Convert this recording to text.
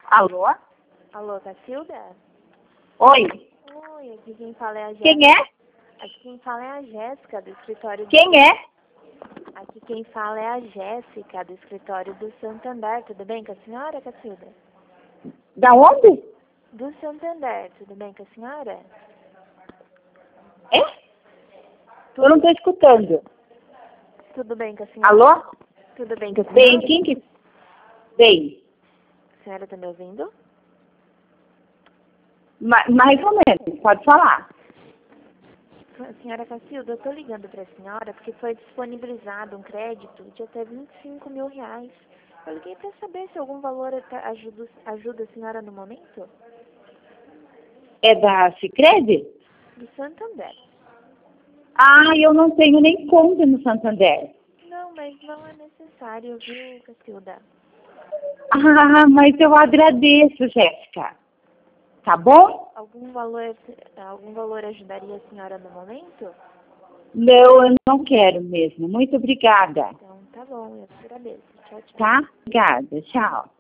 Alô? Alô, Cacilda? Oi? Oi, aqui quem fala é a Jéssica. Quem é? Aqui quem fala é a Jéssica, do escritório do... Quem é? Aqui quem fala é a Jéssica, do escritório do Santander. Tudo bem com a senhora, Cacilda? Da onde? Do Santander. Tudo bem com a senhora? É? Eu não estou escutando. Tudo bem com a senhora? Alô? Tudo bem com a senhora? Bem, quem que... Bem, A senhora está me ouvindo? mais ou menos, pode falar. Senhora Cacilda, eu estou ligando para a senhora porque foi disponibilizado um crédito de até R$ 25.000. Eu liguei para saber se algum valor ajuda a senhora no momento? É da Sicredi? Do Santander. Ah, eu não tenho nem conta no Santander. Não, mas não é necessário, viu, Cacilda? Ah, mas eu agradeço, Jéssica. Tá bom? Algum valor ajudaria a senhora no momento? Não, eu não quero mesmo. Muito obrigada. Então, tá bom, eu agradeço. Tchau, tchau. Tá? Obrigada. Tchau.